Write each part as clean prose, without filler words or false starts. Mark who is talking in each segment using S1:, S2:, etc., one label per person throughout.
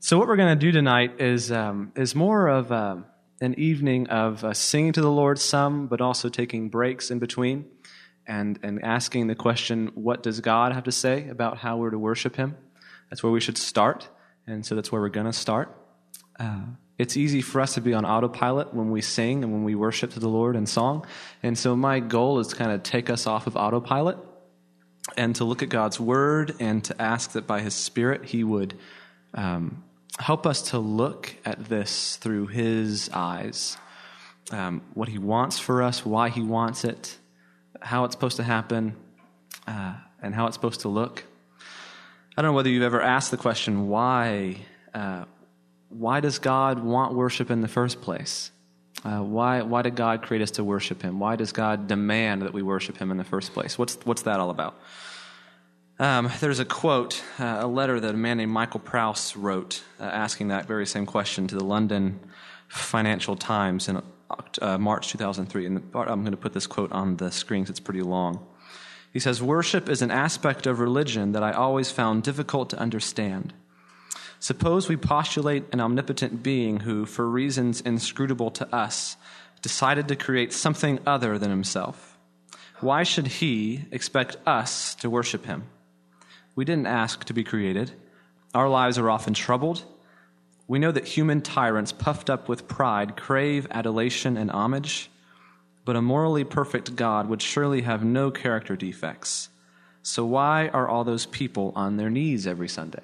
S1: So what we're going to do tonight is more of an evening of singing to the Lord some, but also taking breaks in between and asking the question, what does God have to say about how we're to worship Him? That's where we should start, and so that's where we're going to start. It's easy for us to be on autopilot when we sing and when we worship to the Lord in song, and so my goal is to kind of take us off of autopilot and to look at God's Word and to ask that by His Spirit He would help us to look at this through His eyes, what He wants for us, why He wants it, how it's supposed to happen, and how it's supposed to look. I don't know whether you've ever asked the question, why does God want worship in the first place? Why did God create us to worship Him? Why does God demand that we worship Him in the first place? What's that all about? There's a quote, a letter that a man named Michael Prouse wrote, asking that very same question to the London Financial Times in March 2003. And I'm going to put this quote on the screen because it's pretty long. He says, "Worship is an aspect of religion that I always found difficult to understand. Suppose we postulate an omnipotent being who, for reasons inscrutable to us, decided to create something other than Himself. Why should He expect us to worship Him? We didn't ask to be created. Our lives are often troubled. We know that human tyrants puffed up with pride crave adulation and homage, but a morally perfect God would surely have no character defects. So why are all those people on their knees every Sunday?"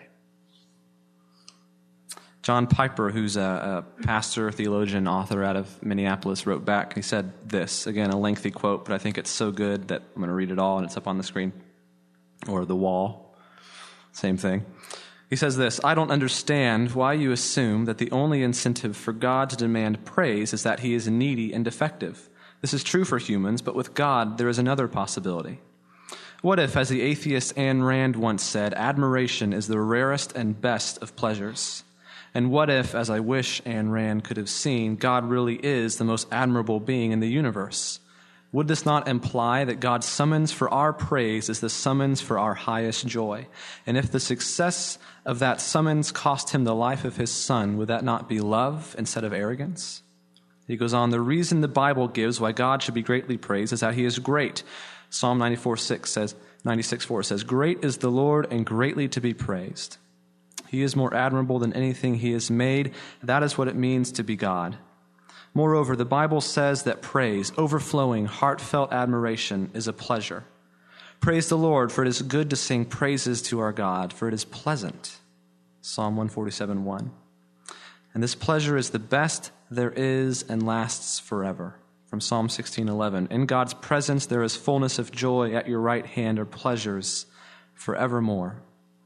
S1: John Piper, who's a pastor, theologian, author out of Minneapolis, wrote back. He said this, again, a lengthy quote, but I think it's so good that I'm going to read it all, and it's up on the screen, or the wall. Same thing. He says this, "I don't understand why you assume that the only incentive for God to demand praise is that He is needy and defective. This is true for humans, but with God there is another possibility. What if, as the atheist Ayn Rand once said, admiration is the rarest and best of pleasures? And what if, as I wish Ayn Rand could have seen, God really is the most admirable being in the universe? Would this not imply that God's summons for our praise is the summons for our highest joy? And if the success of that summons cost Him the life of His Son, would that not be love instead of arrogance?" He goes on, "The reason the Bible gives why God should be greatly praised is that He is great. Psalm 96:4 says, 'Great is the Lord and greatly to be praised. He is more admirable than anything He has made. That is what it means to be God.' Moreover, the Bible says that praise, overflowing, heartfelt admiration, is a pleasure. Praise the Lord, for it is good to sing praises to our God, for it is pleasant." Psalm 147:1. "And this pleasure is the best there is and lasts forever." From Psalm 16:11. "In God's presence there is fullness of joy. At your right hand are pleasures forevermore."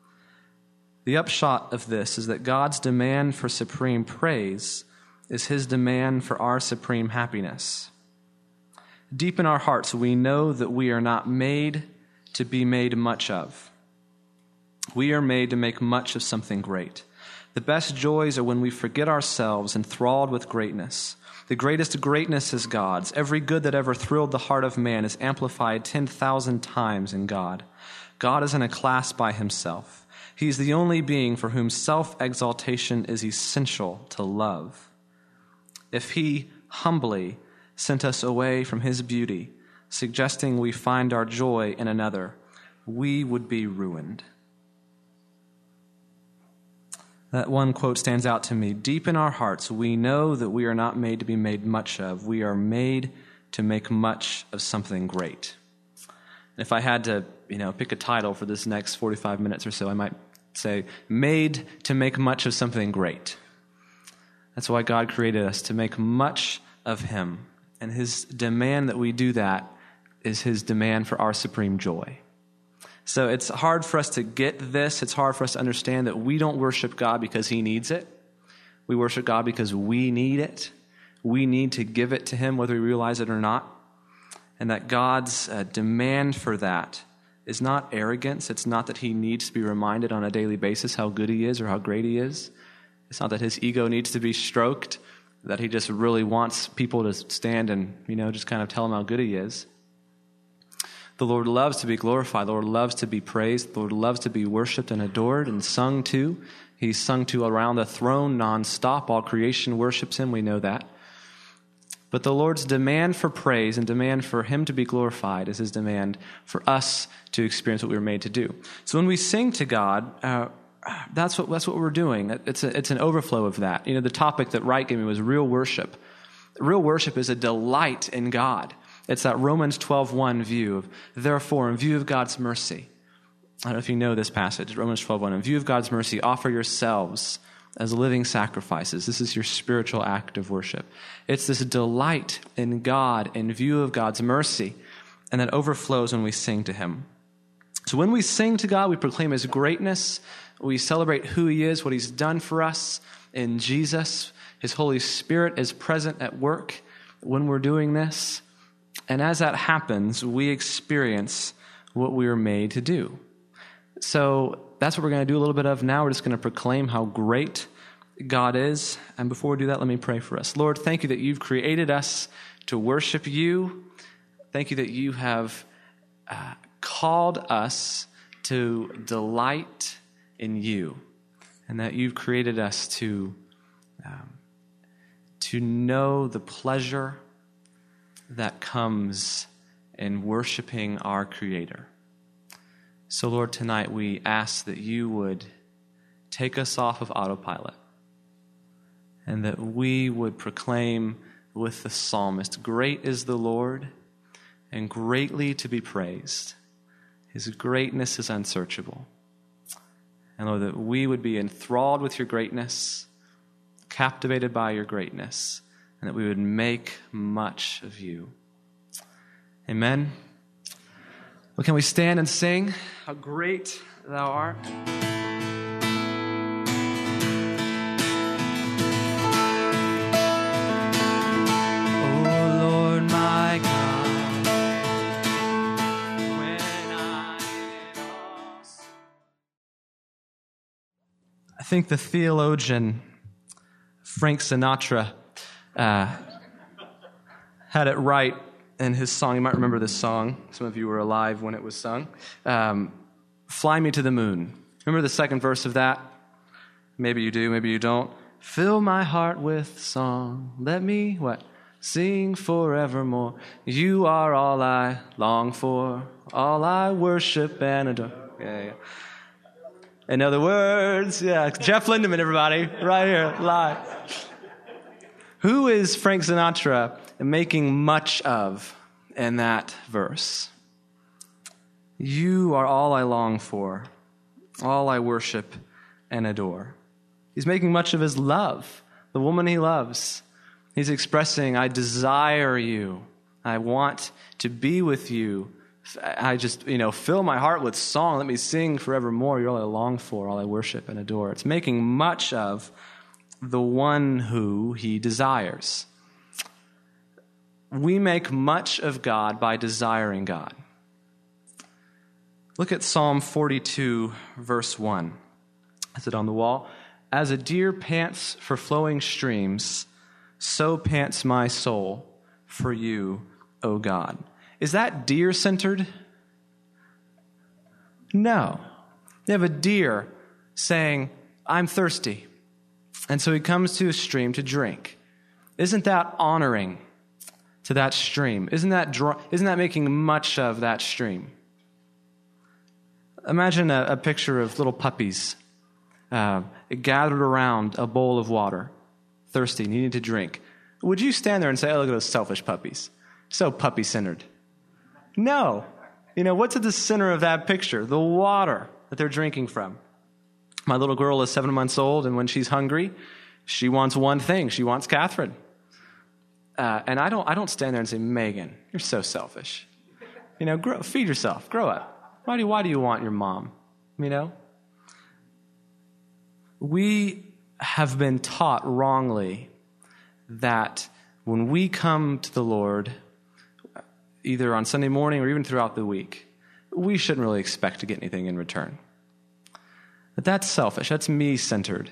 S1: The upshot of this is that God's demand for supreme praise is His demand for our supreme happiness. Deep in our hearts, we know that we are not made to be made much of. We are made to make much of something great. The best joys are when we forget ourselves enthralled with greatness. The greatest greatness is God's. Every good that ever thrilled the heart of man is amplified 10,000 times in God. God is in a class by Himself. He is the only being for whom self-exaltation is essential to love. If He humbly sent us away from His beauty, suggesting we find our joy in another, we would be ruined. That one quote stands out to me. Deep in our hearts, we know that we are not made to be made much of. We are made to make much of something great. And if I had to, pick a title for this next 45 minutes or so, I might say, "Made to make much of something great." That's why God created us, to make much of Him. And His demand that we do that is His demand for our supreme joy. So it's hard for us to get this. It's hard for us to understand that we don't worship God because He needs it. We worship God because we need it. We need to give it to Him whether we realize it or not. And that God's demand for that is not arrogance. It's not that He needs to be reminded on a daily basis how good He is or how great He is. It's not that His ego needs to be stroked, that He just really wants people to stand and, just kind of tell Him how good He is. The Lord loves to be glorified. The Lord loves to be praised. The Lord loves to be worshiped and adored and sung to. He He's sung to around the throne nonstop. All creation worships him. We know that. But the Lord's demand for praise and demand for him to be glorified is his demand for us to experience what we were made to do. So when we sing to God, that's what we're doing. It's an overflow of that. The topic that Wright gave me was real worship. Real worship is a delight in God. It's that Romans 12:1 view of, therefore, in view of God's mercy. I don't know if you know this passage, Romans 12:1. In view of God's mercy, offer yourselves as living sacrifices. This is your spiritual act of worship. It's this delight in God in view of God's mercy, and that overflows when we sing to him. So when we sing to God, we proclaim his greatness. We celebrate who he is, what he's done for us in Jesus. His Holy Spirit is present at work when we're doing this. And as that happens, we experience what we were made to do. So that's what we're going to do a little bit of now. We're just going to proclaim how great God is. And before we do that, let me pray for us. Lord, thank you that you've created us to worship you. Thank you that you have called us to delight in you, and that you've created us to know the pleasure that comes in worshiping our Creator. So, Lord, tonight we ask that you would take us off of autopilot and that we would proclaim with the psalmist, great is the Lord and greatly to be praised. His greatness is unsearchable. And Lord, that we would be enthralled with your greatness, captivated by your greatness, and that we would make much of you. Amen. Well, can we stand and sing, how great thou art? Oh, Lord, my God, when I think the theologian Frank Sinatra had it right in his song. You might remember this song. Some of you were alive when it was sung. Fly Me to the Moon. Remember the second verse of that? Maybe you do, maybe you don't. Fill my heart with song. Let me, what? Sing forevermore. You are all I long for, all I worship and adore. Yeah. In other words, Jeff Lindemann, everybody, right here, live. Who is Frank Sinatra making much of in that verse? You are all I long for, all I worship and adore. He's making much of his love, the woman he loves. He's expressing, I desire you. I want to be with you. I just, fill my heart with song. Let me sing forevermore. You're all I long for, all I worship and adore. It's making much of the one who he desires. We make much of God by desiring God. Look at Psalm 42, verse 1. Is it on the wall? As a deer pants for flowing streams, so pants my soul for you, O God. Is that deer-centered? No. You have a deer saying, I'm thirsty. And so he comes to a stream to drink. Isn't that honoring to that stream? Isn't that making much of that stream? Imagine a picture of little puppies gathered around a bowl of water, thirsty, needing to drink. Would you stand there and say, oh, look at those selfish puppies, so puppy-centered? No. What's at the center of that picture? The water that they're drinking from. My little girl is 7 months old, and when she's hungry, she wants one thing. She wants Catherine. And I don't stand there and say, Megan, you're so selfish. Feed yourself. Grow up. Why do you want your mom? We have been taught wrongly that when we come to the Lord, either on Sunday morning or even throughout the week, we shouldn't really expect to get anything in return. But that's selfish. That's me-centered.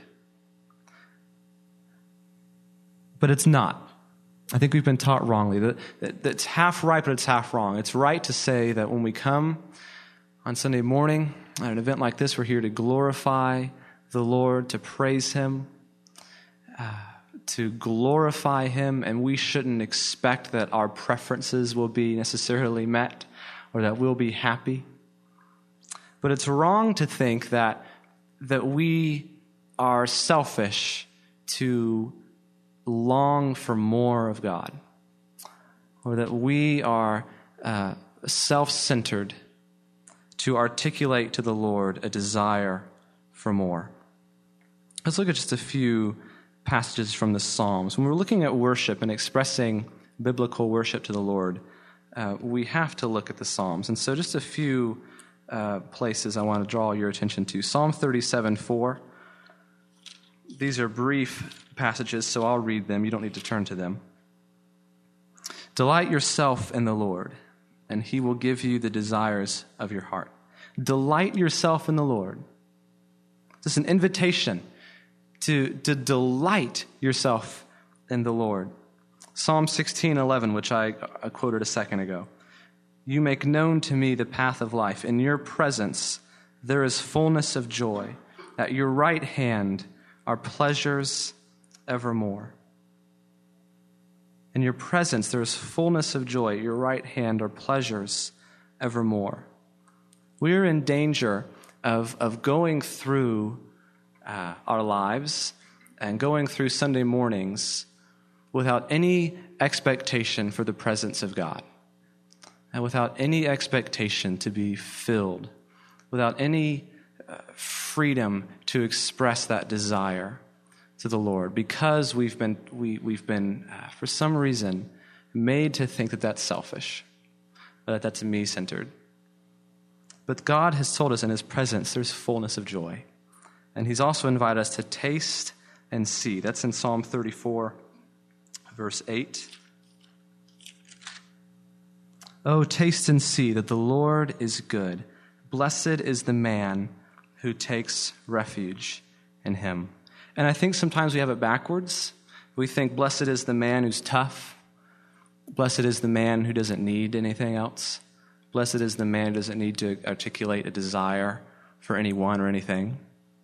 S1: But it's not. I think we've been taught wrongly. That's half right, but it's half wrong. It's right to say that when we come on Sunday morning at an event like this, we're here to glorify the Lord, to praise him, to glorify him, and we shouldn't expect that our preferences will be necessarily met or that we'll be happy. But it's wrong to think that we are selfish to long for more of God, or that we are self-centered to articulate to the Lord a desire for more. Let's look at just a few passages from the Psalms. When we're looking at worship and expressing biblical worship to the Lord, we have to look at the Psalms. And so just a few places I want to draw your attention to. Psalm 37:4. These are brief passages, so I'll read them. You don't need to turn to them. Delight yourself in the Lord, and he will give you the desires of your heart. Delight yourself in the Lord. This is an invitation to delight yourself in the Lord. Psalm 16:11, which I quoted a second ago. You make known to me the path of life. In your presence there is fullness of joy. At your right hand are pleasures evermore. In your presence there is fullness of joy. At your right hand are pleasures evermore. We are in danger of going through our lives and going through Sunday mornings without any expectation for the presence of God, and without any expectation to be filled, without any freedom to express that desire to the Lord, because we've been for some reason made to think that that's selfish, that that's me-centered. But God has told us in his presence there's fullness of joy. And he's also invited us to taste and see. That's in Psalm 34, verse 8. Oh, taste and see that the Lord is good. Blessed is the man who takes refuge in him. And I think sometimes we have it backwards. We think blessed is the man who's tough. Blessed is the man who doesn't need anything else. Blessed is the man who doesn't need to articulate a desire for anyone or anything.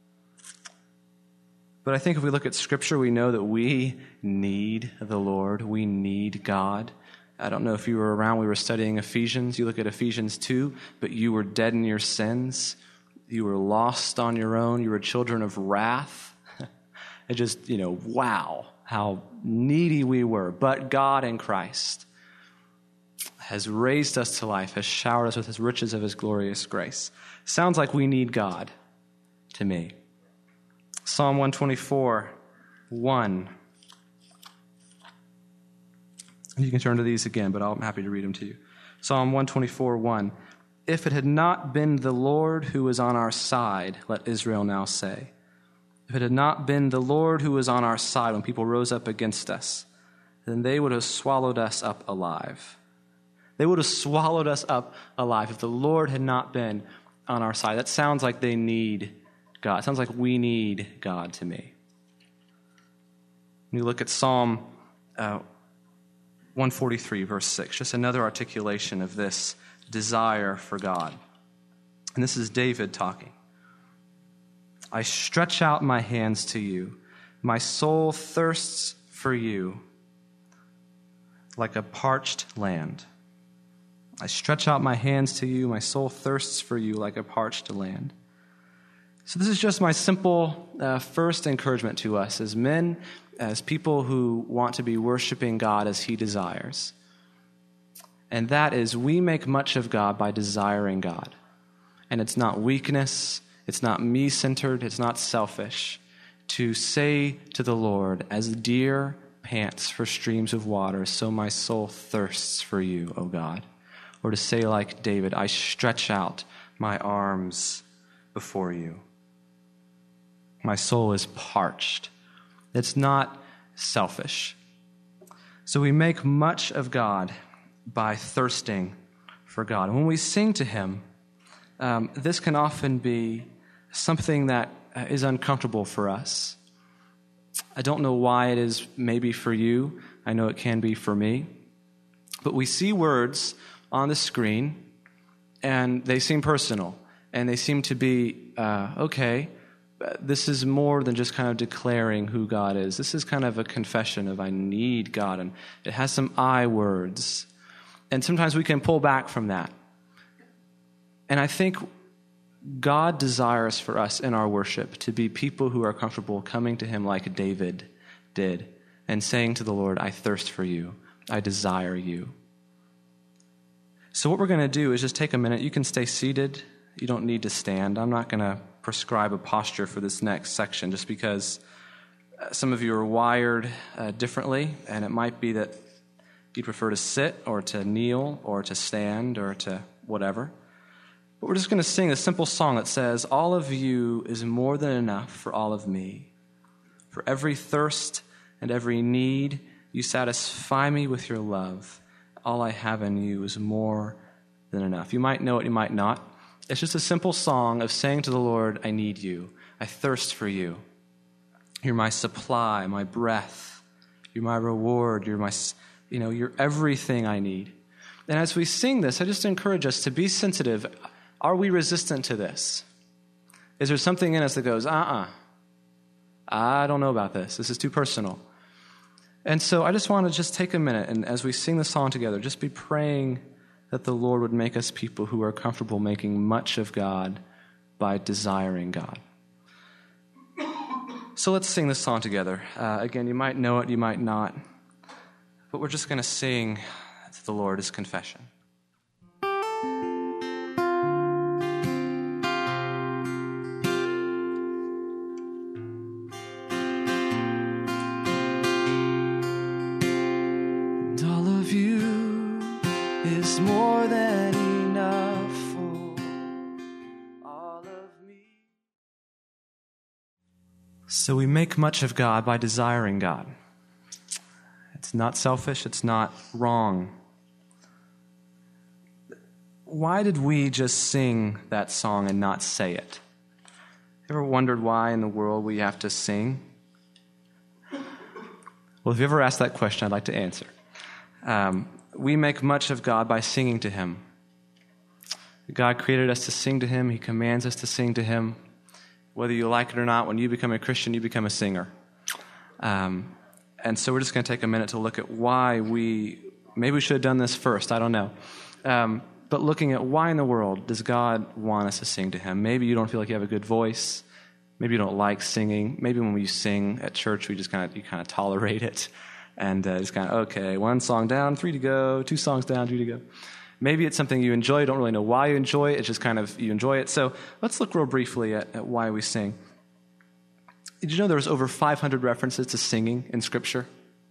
S1: But I think if we look at Scripture, we know that we need the Lord. We need God. I don't know if you were around. We were studying Ephesians. You look at Ephesians 2, but you were dead in your sins. You were lost on your own. You were children of wrath. It just, wow, how needy we were. But God in Christ has raised us to life, has showered us with his riches of his glorious grace. Sounds like we need God to me. Psalm 124:1. You can turn to these again, but I'm happy to read them to you. Psalm 124:1. If it had not been the Lord who was on our side, let Israel now say. If it had not been the Lord who was on our side when people rose up against us, then they would have swallowed us up alive. They would have swallowed us up alive if the Lord had not been on our side. That sounds like they need God. It sounds like we need God to me. When you look at Psalm 143, verse 6, just another articulation of this desire for God. And this is David talking. I stretch out my hands to you. My soul thirsts for you like a parched land. I stretch out my hands to you. My soul thirsts for you like a parched land. So this is just my simple first encouragement to us as men, as people who want to be worshiping God as he desires. And that is, we make much of God by desiring God. And it's not weakness, it's not me-centered, it's not selfish to say to the Lord, as the deer pants for streams of water, so my soul thirsts for you, O God. Or to say like David, I stretch out my arms before you. My soul is parched. It's not selfish. So we make much of God by thirsting for God. And when we sing to him, this can often be something that is uncomfortable for us. I don't know why it is maybe for you. I know it can be for me. But we see words on the screen, and they seem personal, and they seem to be, okay, this is more than just kind of declaring who God is. This is kind of a confession of I need God, and it has some I words. And sometimes we can pull back from that. And I think God desires for us in our worship to be people who are comfortable coming to him like David did and saying to the Lord, I thirst for you. I desire you. So what we're going to do is just take a minute. You can stay seated. You don't need to stand. I'm not going to prescribe a posture for this next section just because some of you are wired differently, and it might be that you prefer to sit or to kneel or to stand or to whatever. But we're just going to sing a simple song that says, all of you is more than enough for all of me. For every thirst and every need, you satisfy me with your love. All I have in you is more than enough. You might know it, you might not. It's just a simple song of saying to the Lord, I need you. I thirst for you. You're my supply, my breath. You're my reward. You're everything I need. And as we sing this, I just encourage us to be sensitive. Are we resistant to this? Is there something in us that goes, I don't know about this. This is too personal. And so I just want to just take a minute, and as we sing the song together, just be praying that the Lord would make us people who are comfortable making much of God by desiring God. So let's sing this song together. Again, you might know it, you might not, but we're just going to sing to the Lord as confession.
S2: More than enough for all of me.
S1: So we make much of God by desiring God. It's not selfish, it's not wrong. Why did we just sing that song and not say it? Ever wondered why in the world we have to sing? Well, if you ever asked that question, I'd like to answer. We make much of God by singing to him. God created us to sing to him. He commands us to sing to him. Whether you like it or not, when you become a Christian, you become a singer. And so we're just going to take a minute to look at why maybe we should have done this first, I don't know. But looking at why in the world does God want us to sing to him? Maybe you don't feel like you have a good voice. Maybe you don't like singing. Maybe when we sing at church, you kind of tolerate it. And it's kind of, okay, 1 song down, 3 to go, 2 songs down, 2 to go. Maybe it's something you enjoy, you don't really know why you enjoy it, it's just kind of, you enjoy it. So let's look real briefly at why we sing. Did you know there's over 500 references to singing in Scripture?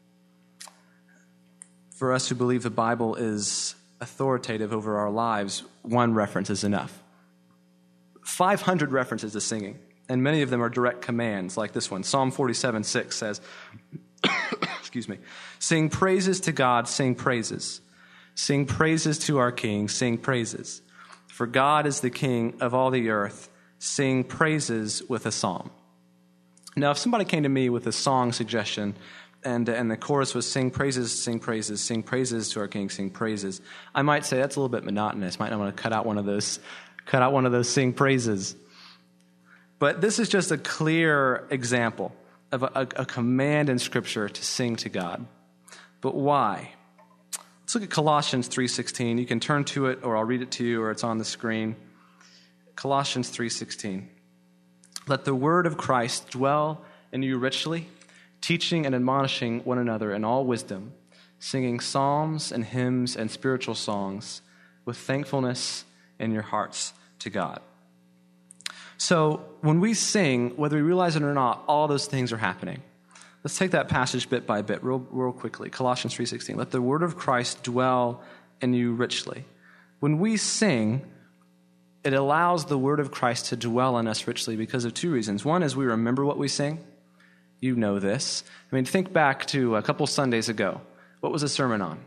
S1: For us who believe the Bible is authoritative over our lives, 1 reference is enough. 500 references to singing, and many of them are direct commands, like this one. Psalm 47:6 says, excuse me, sing praises to God, sing praises. Sing praises to our King, sing praises. For God is the King of all the earth, sing praises with a psalm. Now, if somebody came to me with a song suggestion, and the chorus was sing praises to our King, sing praises, I might say that's a little bit monotonous. Might not want to cut out one of those sing praises. But this is just a clear example of a command in Scripture to sing to God. But why? Let's look at Colossians 3:16. You can turn to it, or I'll read it to you, or it's on the screen. Colossians 3:16. Let the word of Christ dwell in you richly, teaching and admonishing one another in all wisdom, singing psalms and hymns and spiritual songs with thankfulness in your hearts to God. So when we sing, whether we realize it or not, all those things are happening. Let's take that passage bit by bit, real quickly. Colossians 3:16. Let the word of Christ dwell in you richly. When we sing, it allows the word of Christ to dwell in us richly because of 2 reasons. One is we remember what we sing. You know this. I mean, think back to a couple Sundays ago. What was the sermon on?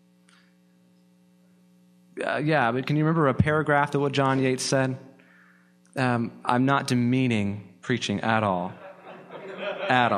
S1: But can you remember a paragraph of what John Yates said? I'm not demeaning preaching at all. At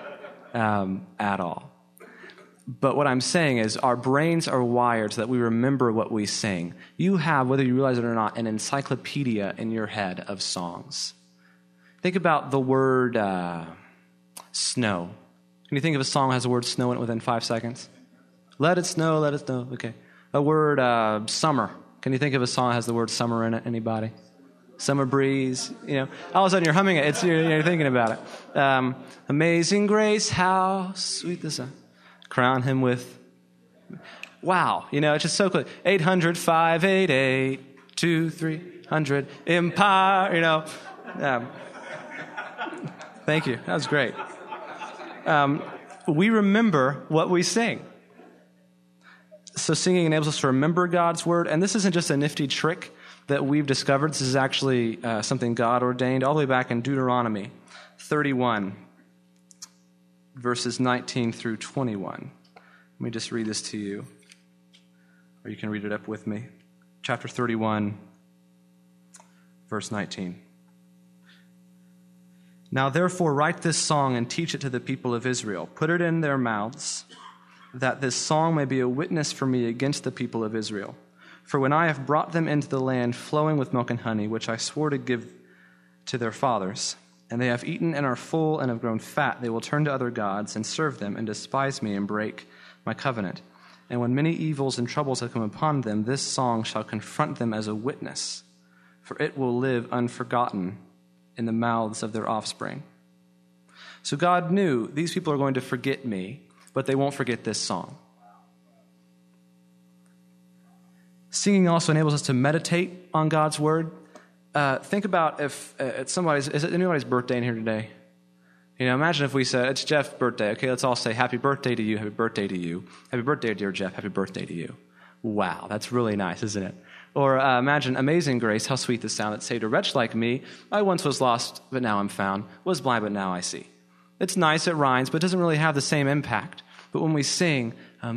S1: all. But what I'm saying is our brains are wired so that we remember what we sing. You have, whether you realize it or not, an encyclopedia in your head of songs. Think about the word snow. Can you think of a song that has the word snow in it within 5 seconds? Let it snow, let it snow. Okay. A word summer. Can you think of a song that has the word summer in it? Anybody? Summer breeze. All of a sudden you're humming it. You're thinking about it. Amazing grace, how sweet the sound. Crown him with. Wow. It's just so cool. 800-588-2300. Empire. Thank you. That was great. We remember what we sing. So singing enables us to remember God's word. And this isn't just a nifty trick that we've discovered. This is actually something God ordained all the way back in Deuteronomy 31, verses 19 through 21. Let me just read this to you, or you can read it up with me. Chapter 31, verse 19. Now therefore write this song and teach it to the people of Israel. Put it in their mouths, that this song may be a witness for me against the people of Israel. For when I have brought them into the land flowing with milk and honey, which I swore to give to their fathers, and they have eaten and are full and have grown fat, they will turn to other gods and serve them and despise me and break my covenant. And when many evils and troubles have come upon them, this song shall confront them as a witness, for it will live unforgotten in the mouths of their offspring. So God knew these people are going to forget me, but they won't forget this song. Singing also enables us to meditate on God's word. Think about if it's is it anybody's birthday in here today? Imagine if we said, it's Jeff's birthday. Okay, let's all say, happy birthday to you, happy birthday to you. Happy birthday, dear Jeff, happy birthday to you. Wow, that's really nice, isn't it? Or imagine Amazing Grace, how sweet the sound that saved a wretch like me. I once was lost, but now I'm found. Was blind, but now I see. It's nice, it rhymes, but it doesn't really have the same impact. But when we sing,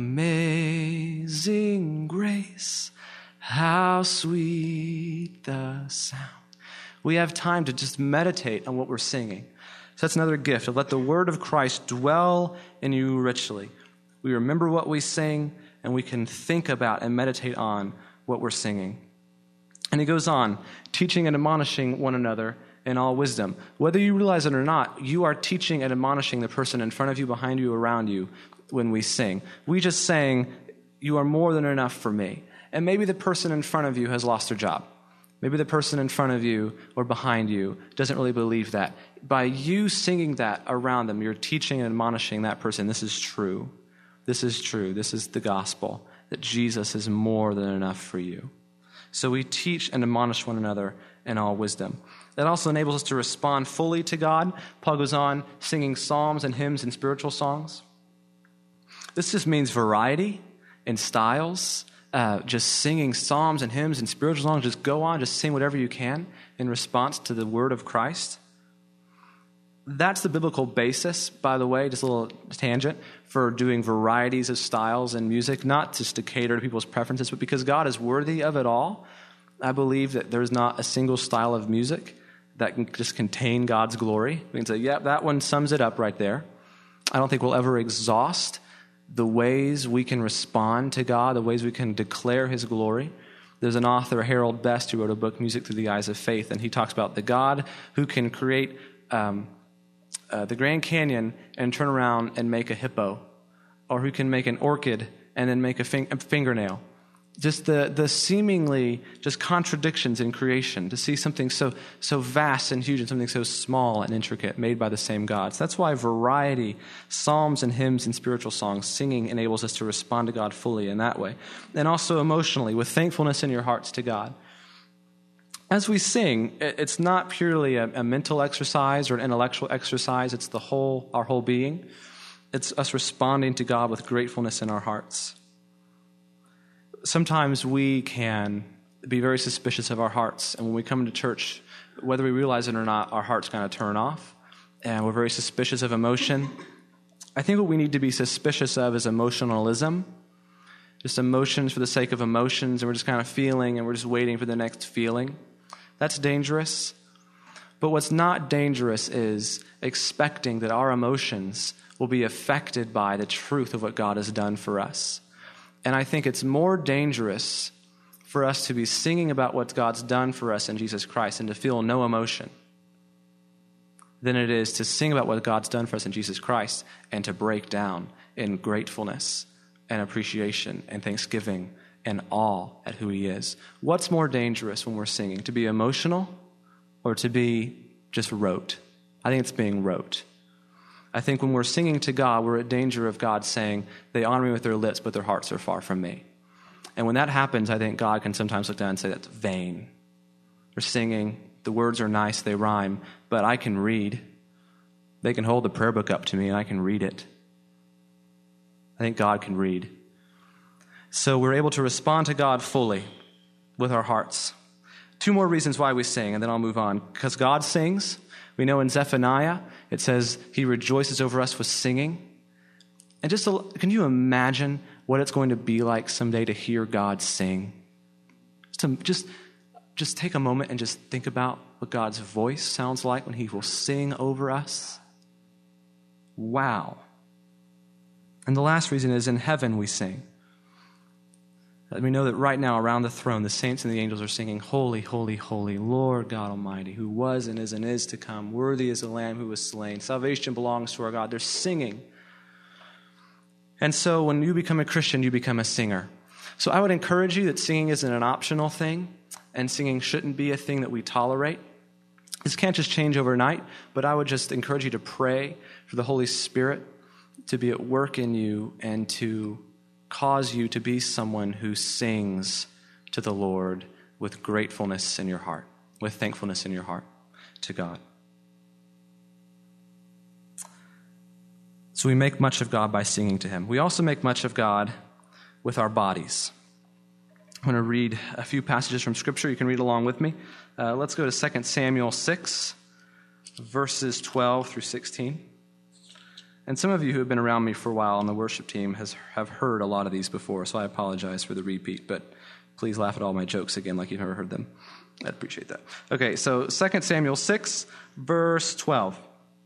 S1: Amazing Grace, how sweet the sound, we have time to just meditate on what we're singing. So that's another gift, to let the word of Christ dwell in you richly. We remember what we sing, and we can think about and meditate on what we're singing. And he goes on, teaching and admonishing one another in all wisdom. Whether you realize it or not, you are teaching and admonishing the person in front of you, behind you, around you when we sing. We just sang, you are more than enough for me. And maybe the person in front of you has lost their job. Maybe the person in front of you or behind you doesn't really believe that. By you singing that around them, you're teaching and admonishing that person, this is true. This is true. This is the gospel, that Jesus is more than enough for you. So we teach and admonish one another in all wisdom. That also enables us to respond fully to God. Paul goes on singing psalms and hymns and spiritual songs. This just means variety in styles. Just singing psalms and hymns and spiritual songs. Just go on, just sing whatever you can in response to the word of Christ. That's the biblical basis, by the way, just a little tangent, for doing varieties of styles in music, not just to cater to people's preferences, but because God is worthy of it all. I believe that there's not a single style of music that can just contain God's glory. We can say, yeah, that one sums it up right there. I don't think we'll ever exhaust the ways we can respond to God, the ways we can declare his glory. There's an author, Harold Best, who wrote a book, Music Through the Eyes of Faith, and he talks about the God who can create the Grand Canyon and turn around and make a hippo, or who can make an orchid and then make a fingernail. Just the seemingly just contradictions in creation, to see something so vast and huge and something so small and intricate made by the same God. So that's why variety, psalms and hymns and spiritual songs, singing enables us to respond to God fully in that way. And also emotionally, with thankfulness in your hearts to God. As we sing, it's not purely a mental exercise or an intellectual exercise. It's our whole being. It's us responding to God with gratefulness in our hearts. Sometimes we can be very suspicious of our hearts. And when we come to church, whether we realize it or not, our hearts kind of turn off. And we're very suspicious of emotion. I think what we need to be suspicious of is emotionalism. Just emotions for the sake of emotions. And we're just kind of feeling and we're just waiting for the next feeling. That's dangerous. But what's not dangerous is expecting that our emotions will be affected by the truth of what God has done for us. And I think it's more dangerous for us to be singing about what God's done for us in Jesus Christ and to feel no emotion. than it is to sing about what God's done for us in Jesus Christ and to break down in gratefulness and appreciation and thanksgiving and awe at who he is. What's more dangerous when we're singing? To be emotional or to be just rote? I think it's being rote. I think when we're singing to God, we're at danger of God saying, they honor me with their lips, but their hearts are far from me. And when that happens, I think God can sometimes look down and say, that's vain. We're singing, the words are nice, they rhyme, but I can read. They can hold the prayer book up to me and I can read it. I think God can read. So we're able to respond to God fully with our hearts. 2 more reasons why we sing, and then I'll move on. Because God sings. We know in Zephaniah, it says he rejoices over us with singing. And can you imagine what it's going to be like someday to hear God sing? Just take a moment and just think about what God's voice sounds like when he will sing over us. Wow. And the last reason is in heaven we sing. We know that right now around the throne, the saints and the angels are singing, holy, holy, holy, Lord God Almighty, who was and is to come. Worthy is the Lamb who was slain. Salvation belongs to our God. They're singing. And so when you become a Christian, you become a singer. So I would encourage you that singing isn't an optional thing, and singing shouldn't be a thing that we tolerate. This can't just change overnight, but I would just encourage you to pray for the Holy Spirit to be at work in you and to cause you to be someone who sings to the Lord with gratefulness in your heart, with thankfulness in your heart to God. So we make much of God by singing to him. We also make much of God with our bodies. I'm going to read a few passages from Scripture. You can read along with me. Let's go to 2 Samuel 6, verses 12 through 16. And some of you who have been around me for a while on the worship team have heard a lot of these before, so I apologize for the repeat, but please laugh at all my jokes again like you've never heard them. I'd appreciate that. Okay, so 2 Samuel 6, verse 12.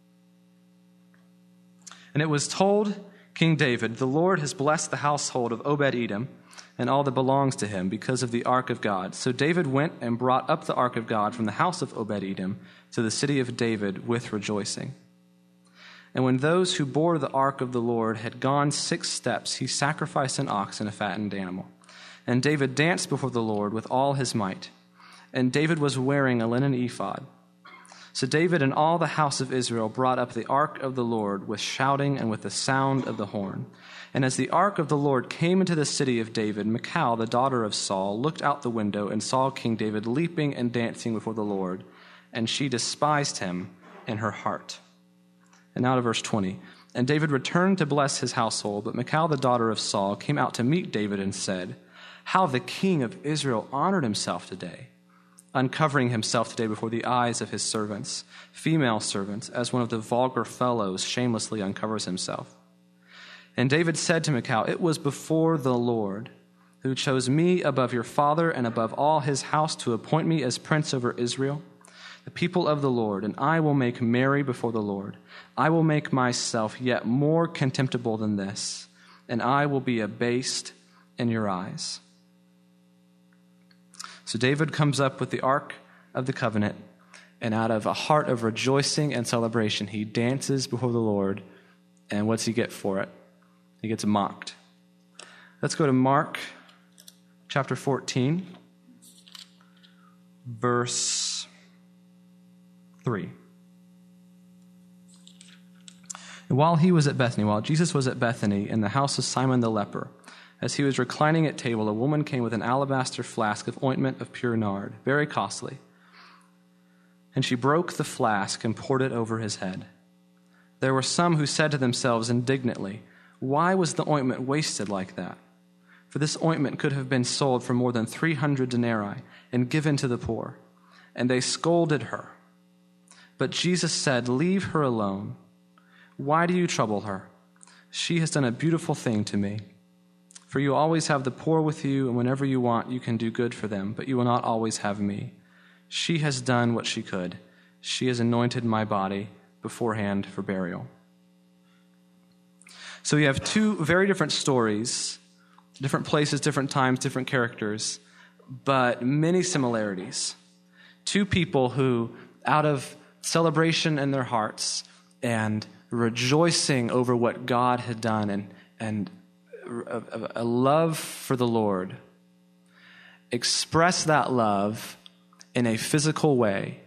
S1: And it was told King David, the Lord has blessed the household of Obed-Edom and all that belongs to him because of the ark of God. So David went and brought up the ark of God from the house of Obed-Edom to the city of David with rejoicing. And when those who bore the ark of the Lord had gone 6 steps, he sacrificed an ox and a fattened animal. And David danced before the Lord with all his might. And David was wearing a linen ephod. So David and all the house of Israel brought up the ark of the Lord with shouting and with the sound of the horn. And as the ark of the Lord came into the city of David, Michal, the daughter of Saul, looked out the window and saw King David leaping and dancing before the Lord. And she despised him in her heart. And now to verse 20. And David returned to bless his household, but Michal, the daughter of Saul, came out to meet David and said, how the king of Israel honored himself today, uncovering himself today before the eyes of his servants, female servants, as one of the vulgar fellows shamelessly uncovers himself. And David said to Michal, it was before the Lord who chose me above your father and above all his house to appoint me as prince over Israel, the people of the Lord, and I will make merry before the Lord. I will make myself yet more contemptible than this, and I will be abased in your eyes. So David comes up with the Ark of the Covenant, and out of a heart of rejoicing and celebration, he dances before the Lord, and what's he get for it? He gets mocked. Let's go to Mark chapter 14, verse 3. And while Jesus was at Bethany in the house of Simon the leper, as he was reclining at table, a woman came with an alabaster flask of ointment of pure nard, very costly. And she broke the flask and poured it over his head. There were some who said to themselves indignantly, why was the ointment wasted like that? For this ointment could have been sold for more than 300 denarii and given to the poor. And they scolded her. But Jesus said, leave her alone. Why do you trouble her? She has done a beautiful thing to me. For you always have the poor with you, and whenever you want, you can do good for them, but you will not always have me. She has done what she could. She has anointed my body beforehand for burial. So we have 2 very different stories, different places, different times, different characters, but many similarities. 2 people who, out of celebration in their hearts and rejoicing over what God had done and a love for the Lord, express that love in a physical way,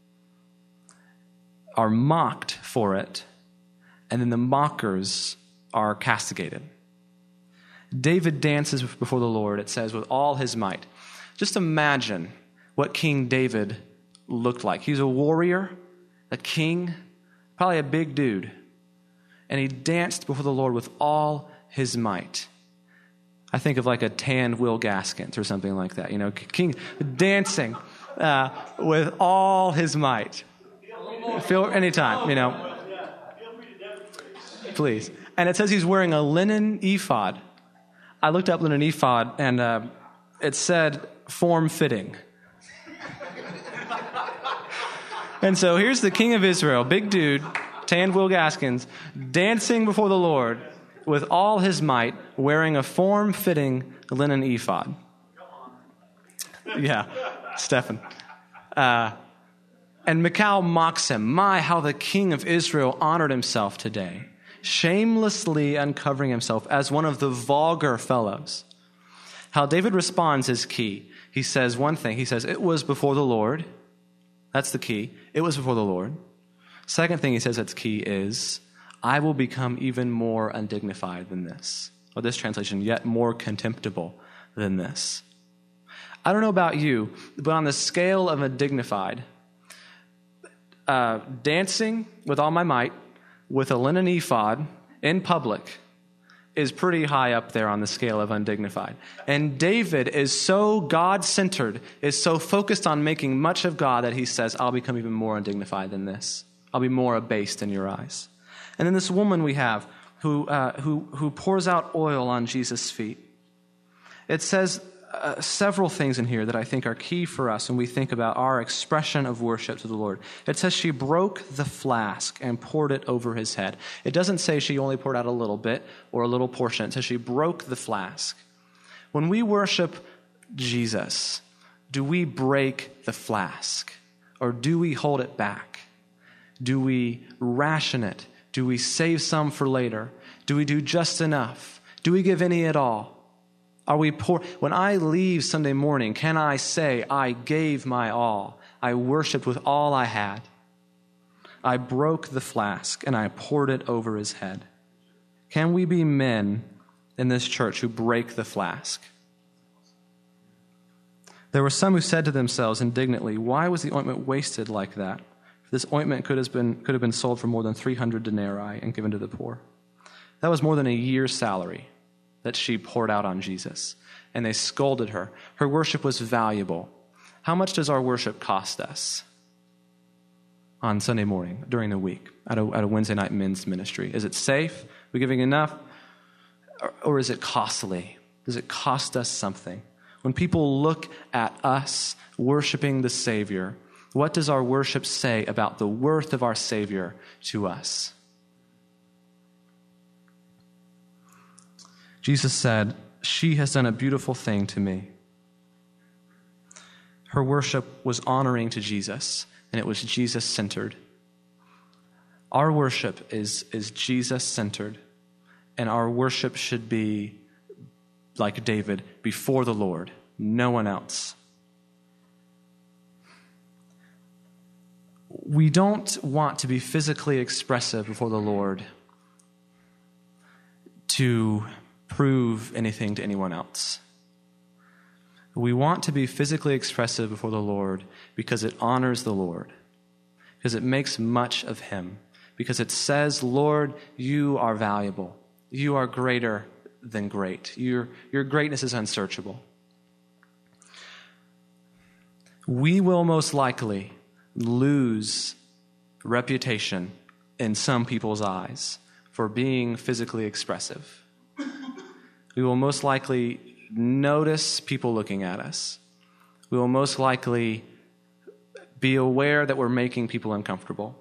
S1: are mocked for it, and then the mockers are castigated. David dances before the Lord, it says, with all his might. Just imagine what King David looked like. He was a warrior, a king, probably a big dude. And he danced before the Lord with all his might. I think of like a tanned Will Gaskins or something like that. King dancing with all his might. Feel anytime, Please. And it says he's wearing a linen ephod. I looked up linen ephod, and it said form-fitting. And so here's the king of Israel, big dude, tanned Will Gaskins, dancing before the Lord with all his might, wearing a form-fitting linen ephod. Yeah, Stephen. And Michal mocks him. My, how the king of Israel honored himself today, shamelessly uncovering himself as one of the vulgar fellows. How David responds is key. He says one thing. He says, it was before the Lord. That's the key. It was before the Lord. Second thing he says that's key is, I will become even more undignified than this. Or this translation, yet more contemptible than this. I don't know about you, but on the scale of undignified, dancing with all my might with a linen ephod in public is pretty high up there on the scale of undignified. And David is so God-centered, is so focused on making much of God that he says, I'll become even more undignified than this. I'll be more abased in your eyes. And then this woman we have who pours out oil on Jesus' feet. It says several things in here that I think are key for us when we think about our expression of worship to the Lord. It says she broke the flask and poured it over his head. It doesn't say she only poured out a little bit or a little portion. It says she broke the flask. When we worship Jesus, do we break the flask or do we hold it back? Do we ration it? Do we save some for later? Do we do just enough? Do we give any at all? Are we poor? When I leave Sunday morning, can I say, I gave my all. I worshiped with all I had. I broke the flask and I poured it over his head. Can we be men in this church who break the flask? There were some who said to themselves indignantly, why was the ointment wasted like that? This ointment could have been sold for more than 300 denarii and given to the poor. That was more than a year's salary that she poured out on Jesus. And they scolded her. Her worship was valuable. How much does our worship cost us on Sunday morning, during the week, at a Wednesday night men's ministry? Is it safe? Are we giving enough? Or is it costly? Does it cost us something? When people look at us worshiping the Savior, what does our worship say about the worth of our Savior to us? Jesus said, she has done a beautiful thing to me. Her worship was honoring to Jesus, and it was Jesus-centered. Our worship is Jesus-centered, and our worship should be, like David, before the Lord, no one else. We don't want to be physically expressive before the Lord to prove anything to anyone else. We want to be physically expressive before the Lord because it honors the Lord, because it makes much of him, because it says, Lord, you are valuable. You are greater than great. Your greatness is unsearchable. We will most likely lose reputation in some people's eyes for being physically expressive. We will most likely notice people looking at us. We will most likely be aware that we're making people uncomfortable.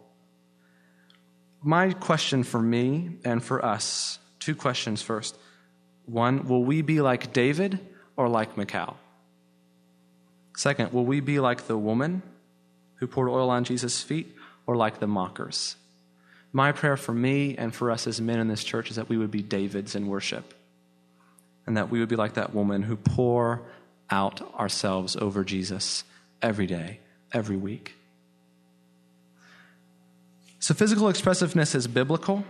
S1: My question for me and for us, two questions first. One, will we be like David or like Michal? Second, will we be like the woman who poured oil on Jesus' feet, or like the mockers. My prayer for me and for us as men in this church is that we would be Davids in worship, and that we would be like that woman who pour out ourselves over Jesus every day, every week. So physical expressiveness is biblical.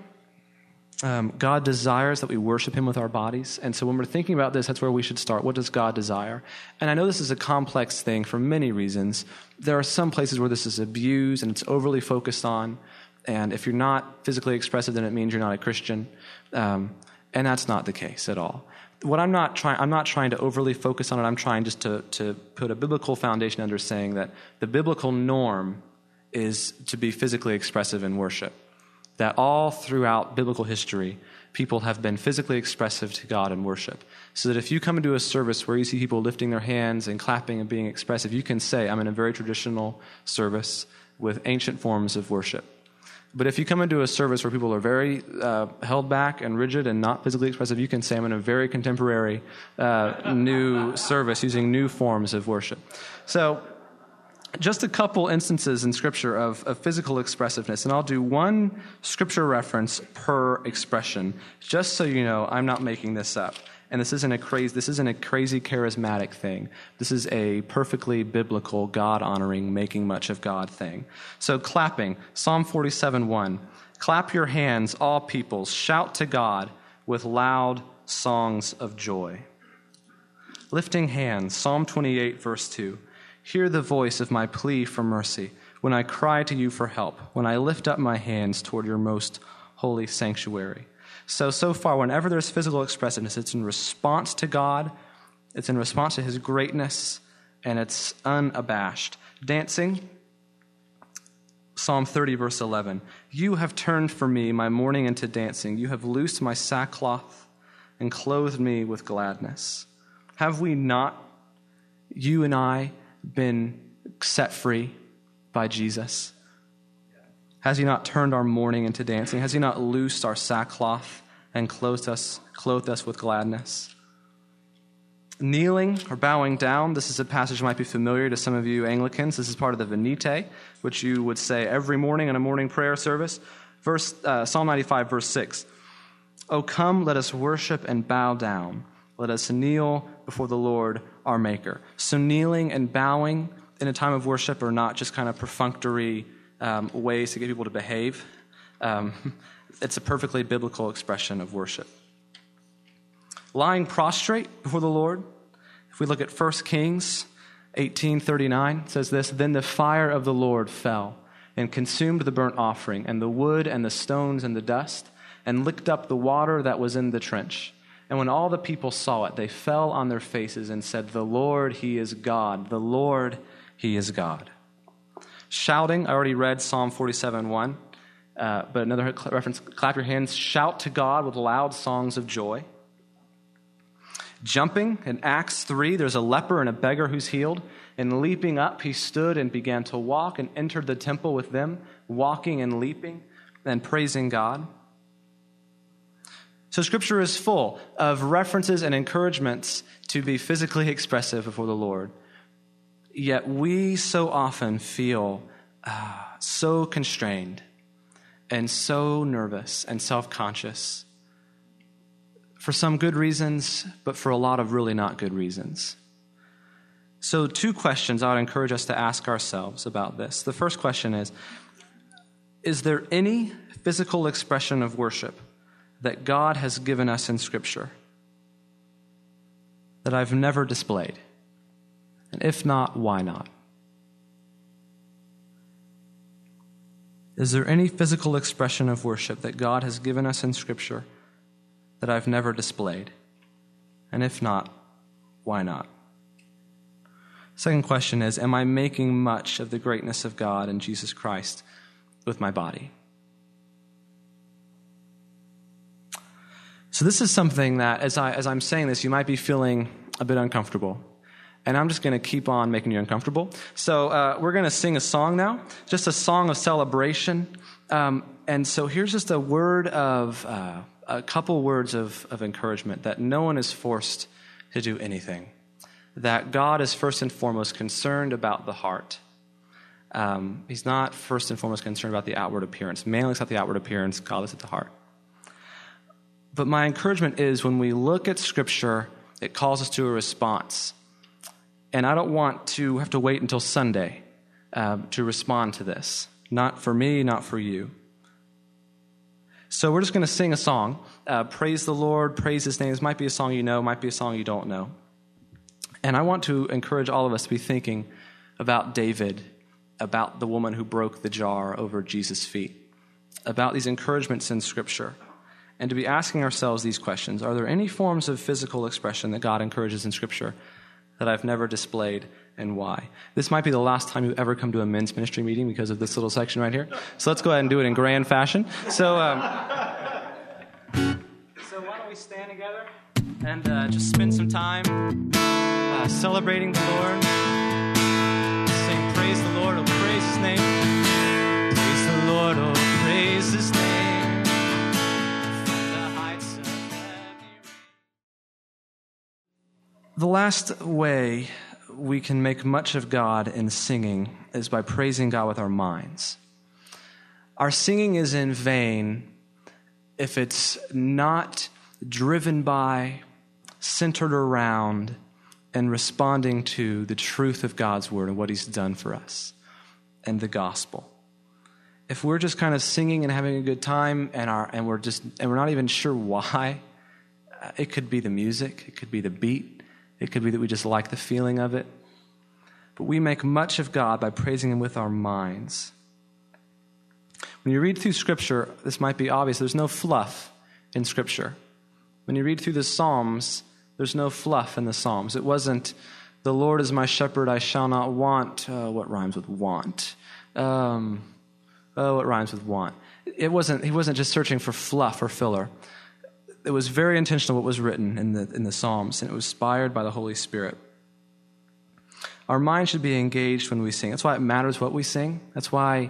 S1: God desires that we worship him with our bodies. And so when we're thinking about this, that's where we should start. What does God desire? And I know this is a complex thing for many reasons. There are some places where this is abused and it's overly focused on. And if you're not physically expressive, then it means you're not a Christian. And that's not the case at all. I'm not trying to overly focus on it. I'm trying just to put a biblical foundation under saying that the biblical norm is to be physically expressive in worship. That all throughout biblical history, people have been physically expressive to God in worship. So that if you come into a service where you see people lifting their hands and clapping and being expressive, you can say, I'm in a very traditional service with ancient forms of worship. But if you come into a service where people are very held back and rigid and not physically expressive, you can say, I'm in a very contemporary new service using new forms of worship. So just a couple instances in Scripture of physical expressiveness, and I'll do one Scripture reference per expression, just so you know I'm not making this up. And this isn't a crazy charismatic thing. This is a perfectly biblical, God-honoring, making much of God thing. So clapping, Psalm 47:1. Clap your hands, all peoples. Shout to God with loud songs of joy. Lifting hands, Psalm 28, verse 2. Hear the voice of my plea for mercy when I cry to you for help, when I lift up my hands toward your most holy sanctuary. So far, whenever there's physical expressiveness, it's in response to God, it's in response to his greatness, and it's unabashed. Dancing, Psalm 30, verse 11. You have turned for me my mourning into dancing. You have loosed my sackcloth and clothed me with gladness. Have we not, you and I, been set free by Jesus? Has he not turned our mourning into dancing? Has he not loosed our sackcloth and clothed us with gladness? Kneeling or bowing down, this is a passage that might be familiar to some of you Anglicans. This is part of the Venite, which you would say every morning in a morning prayer service. Psalm 95, verse 6. O come, let us worship and bow down. Let us kneel before the Lord our Maker. So kneeling and bowing in a time of worship are not just kind of perfunctory ways to get people to behave. It's a perfectly biblical expression of worship. Lying prostrate before the Lord. If we look at 1 Kings 18:39, it says this, Then the fire of the Lord fell and consumed the burnt offering and the wood and the stones and the dust and licked up the water that was in the trench. And when all the people saw it, they fell on their faces and said, The Lord, he is God. The Lord, he is God. Shouting, I already read Psalm 47:1, but another reference, clap your hands, shout to God with loud songs of joy. Jumping, in Acts 3, there's a leper and a beggar who's healed, and leaping up, he stood and began to walk and entered the temple with them, walking and leaping and praising God. So Scripture is full of references and encouragements to be physically expressive before the Lord. Yet we so often feel so constrained and so nervous and self-conscious for some good reasons, but for a lot of really not good reasons. So 2 questions I would encourage us to ask ourselves about this. The first question is there any physical expression of worship that God has given us in Scripture that I've never displayed? And if not, why not? Is there any physical expression of worship that God has given us in Scripture that I've never displayed? And if not, why not? Second question is, am I making much of the greatness of God and Jesus Christ with my body? So this is something that, as I'm saying this, you might be feeling a bit uncomfortable. And I'm just going to keep on making you uncomfortable. So we're going to sing a song now, just a song of celebration. And so here's just a couple words of encouragement, that no one is forced to do anything. That God is first and foremost concerned about the heart. He's not first and foremost concerned about the outward appearance. Man looks at the outward appearance, God looks at the heart. But my encouragement is when we look at Scripture, it calls us to a response. And I don't want to have to wait until Sunday to respond to this. Not for me, not for you. So we're just going to sing a song. Praise the Lord, praise His name. This might be a song you know, might be a song you don't know. And I want to encourage all of us to be thinking about David, about the woman who broke the jar over Jesus' feet, about these encouragements in Scripture, and to be asking ourselves these questions. Are there any forms of physical expression that God encourages in Scripture that I've never displayed, and why? This might be the last time you ever come to a men's ministry meeting because of this little section right here. So let's go ahead and do it in grand fashion. So why don't we stand together and just spend some time celebrating the Lord. Sing praise the Lord, oh praise His name. Praise the Lord, oh praise His name. From the heights of heavy. The last way we can make much of God in singing is by praising God with our minds. Our singing is in vain if it's not driven by, centered around, and responding to the truth of God's word and what He's done for us and the gospel. If we're just kind of singing and having a good time and we're not even sure why, it could be the music, it could be the beat, it could be that we just like the feeling of it. But we make much of God by praising Him with our minds. When you read through Scripture, this might be obvious, there's no fluff in Scripture. When you read through the Psalms, there's no fluff in the Psalms. It wasn't, the Lord is my shepherd, I shall not want. What rhymes with want? What rhymes with want? He wasn't just searching for fluff or filler. It was very intentional what was written in the Psalms, and it was inspired by the Holy Spirit. Our mind should be engaged when we sing. That's why it matters what we sing. That's why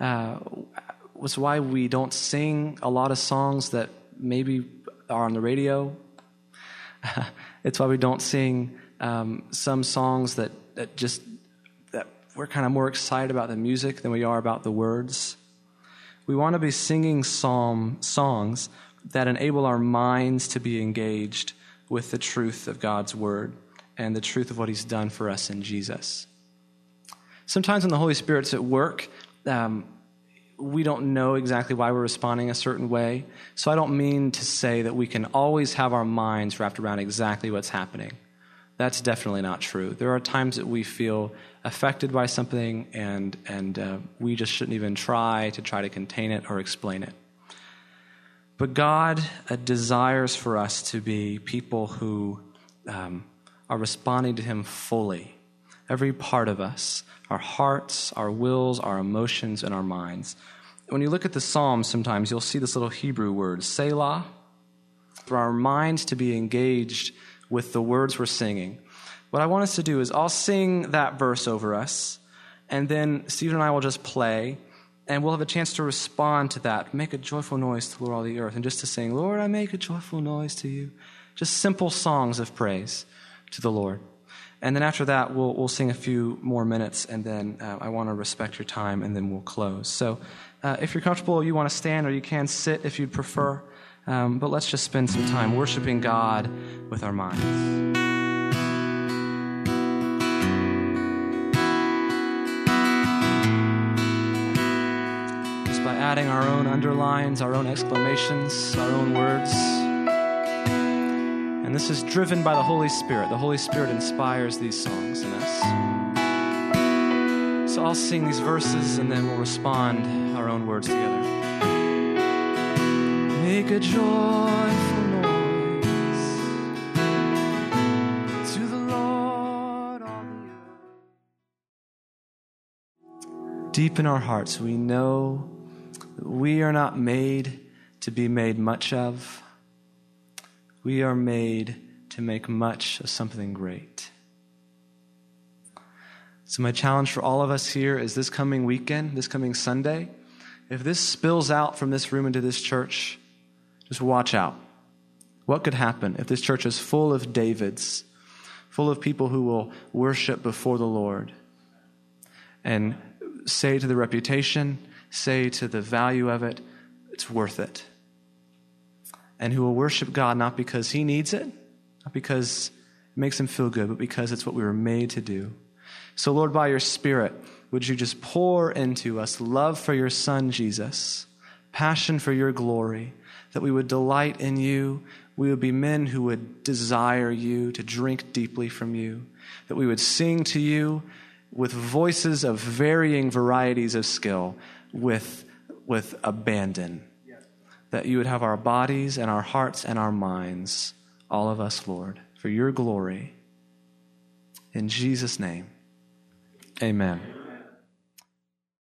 S1: we don't sing a lot of songs that maybe are on the radio. It's why we don't sing some songs that we're kind of more excited about the music than we are about the words. We want to be singing songs that enable our minds to be engaged with the truth of God's word and the truth of what He's done for us in Jesus. Sometimes when the Holy Spirit's at work, we don't know exactly why we're responding a certain way. So I don't mean to say that we can always have our minds wrapped around exactly what's happening. That's definitely not true. There are times that we feel affected by something and we just shouldn't even try to contain it or explain it. But God desires for us to be people who are responding to Him fully. Every part of us, our hearts, our wills, our emotions, and our minds. When you look at the Psalms sometimes, you'll see this little Hebrew word, Selah, for our minds to be engaged with the words we're singing. What I want us to do is I'll sing that verse over us, and then Stephen and I will just play, and we'll have a chance to respond to that. Make a joyful noise to the Lord, all the earth, and just to sing, Lord, I make a joyful noise to you. Just simple songs of praise to the Lord. And then after that, we'll sing a few more minutes, and then I want to respect your time, and then we'll close. So if you're comfortable, you want to stand, or you can sit if you'd prefer. But let's just spend some time worshiping God with our minds. Just by adding our own underlines, our own exclamations, our own words. And this is driven by the Holy Spirit. The Holy Spirit inspires these songs in us. So I'll sing these verses, and then we'll respond our own words together. Make a joyful noise to the Lord, all the earth. Deep in our hearts, we know that we are not made to be made much of. We are made to make much of something great. So my challenge for all of us here is this coming weekend, this coming Sunday, if this spills out from this room into this church, just watch out. What could happen if this church is full of Davids, full of people who will worship before the Lord? And say to the reputation, say to the value of it, it's worth it. And who will worship God not because he needs it, not because it makes him feel good, but because it's what we were made to do. So Lord, by your Spirit, would you just pour into us love for your Son, Jesus, passion for your glory, that we would delight in you, we would be men who would desire you, to drink deeply from you, that we would sing to you with voices of varying varieties of skill, with abandon, that you would have our bodies and our hearts and our minds, all of us, Lord, for your glory. In Jesus' name, amen.